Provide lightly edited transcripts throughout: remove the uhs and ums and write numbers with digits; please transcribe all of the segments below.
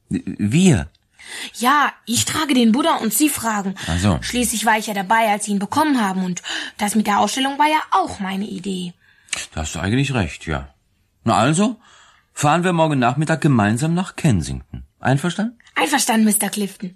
Wir? Ja, ich trage den Buddha und Sie fragen. Ach so. Schließlich war ich ja dabei, als Sie ihn bekommen haben. Und das mit der Ausstellung war ja auch meine Idee. Da hast du eigentlich recht, ja. Na also, fahren wir morgen Nachmittag gemeinsam nach Kensington. Einverstanden? Einverstanden, Mr. Clifton.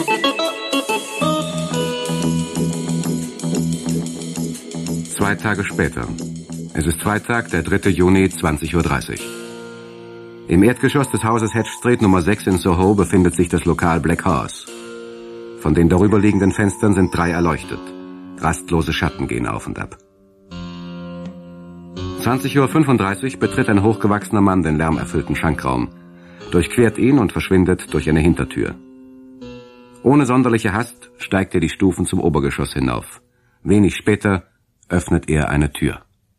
Zwei Tage später. Es ist Freitag, der 3. Juni, 20:30 Uhr. Im Erdgeschoss des Hauses Hedge Street Nummer 6 in Soho befindet sich das Lokal Black Horse. Von den darüberliegenden Fenstern sind 3 erleuchtet. Rastlose Schatten gehen auf und ab. 20:35 Uhr betritt ein hochgewachsener Mann den lärmerfüllten Schankraum, durchquert ihn und verschwindet durch eine Hintertür. Ohne sonderliche Hast steigt er die Stufen zum Obergeschoss hinauf. Wenig später öffnet er eine Tür.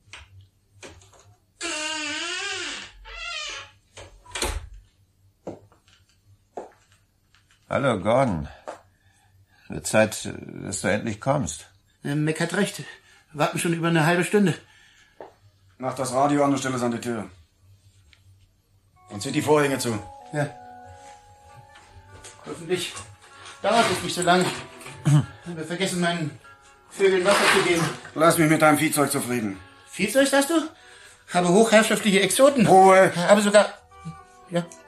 Hallo, Gordon. Wird Zeit, dass du endlich kommst. Mac hat recht. Warten schon über eine halbe Stunde. Mach das Radio an und stell es an die Tür. Und zieht die Vorhänge zu. Ja. Hoffentlich dauert es nicht so lange. Wir vergessen meinen Vögeln Wasser zu geben. Lass mich mit deinem Viehzeug zufrieden. Viehzeug, sagst du? Habe hochherrschaftliche Exoten. Ruhe. Habe sogar... Ja.